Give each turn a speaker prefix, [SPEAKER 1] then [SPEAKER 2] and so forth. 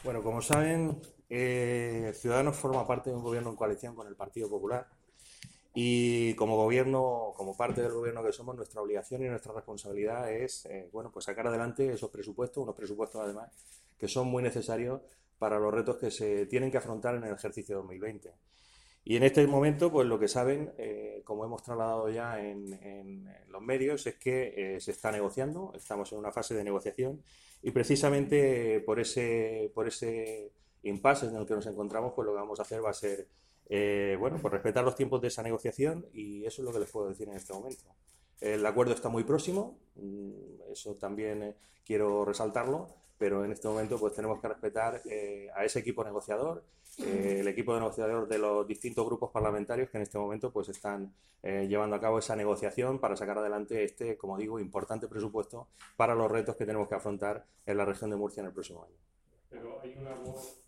[SPEAKER 1] Bueno, como saben, Ciudadanos forma parte de un gobierno en coalición con el Partido Popular y como gobierno, como parte del gobierno que somos, nuestra obligación y nuestra responsabilidad es, bueno, pues sacar adelante esos presupuestos, unos presupuestos además que son muy necesarios para los retos que se tienen que afrontar en el ejercicio 2020. Y en este momento, pues lo que saben, como hemos trasladado ya en los medios, es que se está negociando, estamos en una fase de negociación y precisamente por ese impasse en el que nos encontramos, pues lo que vamos a hacer va a ser, bueno, pues respetar los tiempos de esa negociación y eso es lo que les puedo decir en este momento. El acuerdo está muy próximo, eso también quiero resaltarlo, pero en este momento pues tenemos que respetar a ese equipo negociador, el equipo de negociador de los distintos grupos parlamentarios que en este momento pues están llevando a cabo esa negociación para sacar adelante este, como digo, importante presupuesto para los retos que tenemos que afrontar en la región de Murcia en el próximo año.
[SPEAKER 2] Pero hay una voz